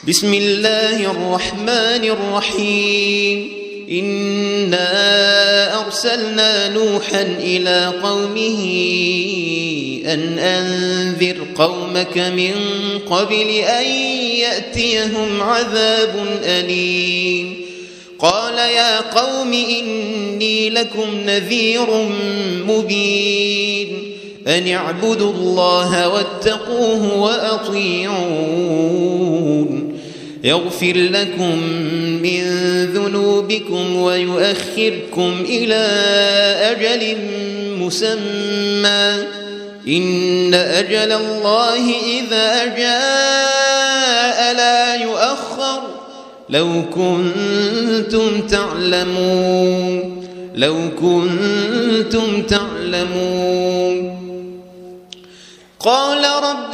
بسم الله الرحمن الرحيم إنا أرسلنا نوحا إلى قومه أن أنذر قومك من قبل أن يأتيهم عذاب أليم قال يا قوم إني لكم نذير مبين أن اعبدوا الله واتقوه وأطيعون يغفر لكم من ذنوبكم ويؤخركم إلى أجل مسمى إن أجل الله إذا جاء لا يؤخر لو كنتم تعلمون قال رب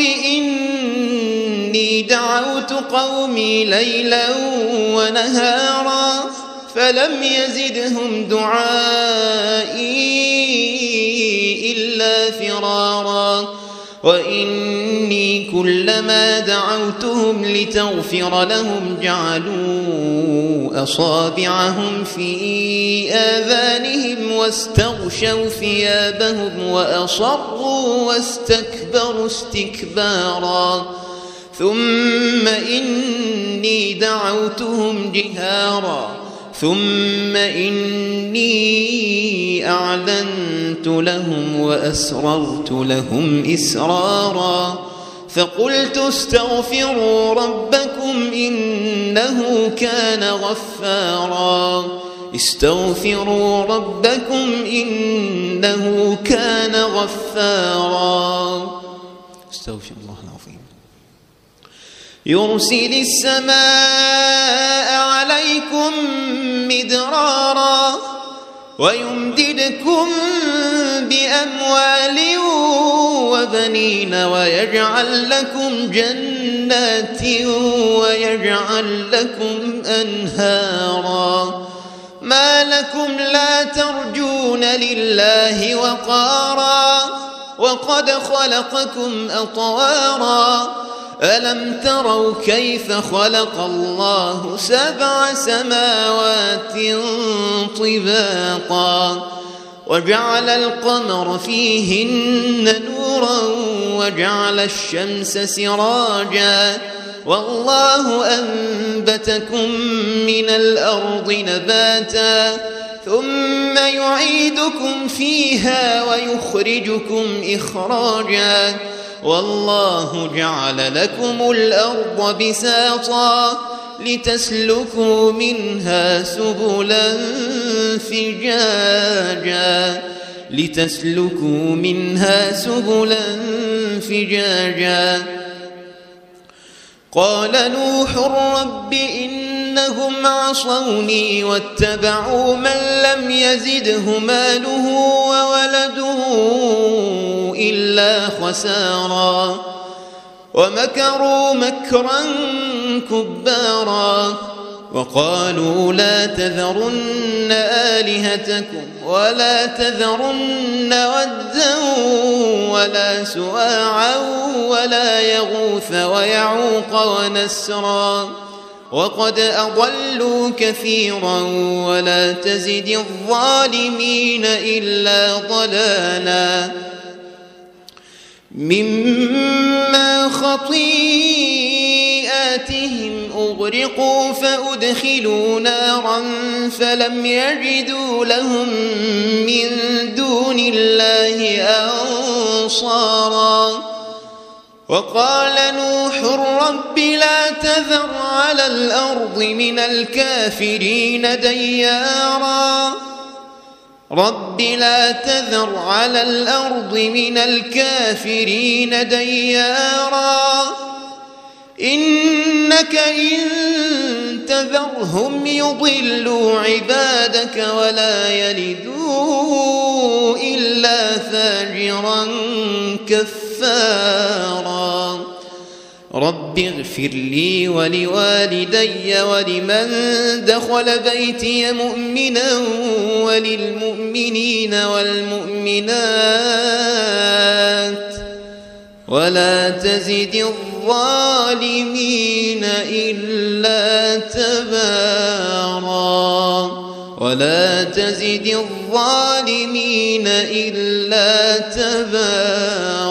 إني دعوت قومي ليلا ونهارا فلم يزدهم دعائي إلا فرارا وإني كلما دعوتهم لتغفر لهم جعلوا أصابعهم في آذانهم واستغشوا ثيابهم وأصروا واستكبروا استكبارا ثم إني دعوتهم جهارا ثم إني أعلنت لهم وأسررت لهم إسرارا فقلت استغفروا ربكم إنه كان غفارا استغفروا ربكم إنه كان غفارا استغفر الله العظيم يرسل السماء عليكم مدرارا ويمددكم بأموال وبنين ويجعل لكم جنات ويجعل لكم أنهارا ما لكم لا ترجون لله وقارا وقد خلقكم أطوارا ألم تروا كيف خلق الله 7 سماوات طباقا وجعل القمر فيهن نورا وجعل الشمس سراجا والله أنبتكم من الأرض نباتا ثم يعيدكم فيها ويخرجكم إخراجا والله جعل لكم الأرض بساطا لتسلكوا منها سبلا فجاجا قال نوح رب إنهم عصوني واتبعوا من لم يزده ماله وولده إلا خسارا ومكروا مكرا كبارا وقالوا لا تذرن آلهتكم ولا تذرن ودا ولا سواعا ولا يغوث ويعوق ونسرا وقد أضلوا كثيرا ولا تزد الظالمين إلا ضلالا مما خطيئاتهم أغرقوا فأدخلوا نارا فلم يجدوا لهم من دون الله أنصارا وقال نوح رب لا تذر على الأرض من الكافرين ديارا رب لا تذر على الأرض من الكافرين ديارا إنك إن تذرهم يضلوا عبادك ولا يلدوا إلا فاجرا كفارا رب اغفر لي ولوالدي ولمن دخل بيتي مؤمنا وللمؤمنين والمؤمنات ولا تزد الظالمين إلا تبارا ولا تزد الظالمين إلا تبارا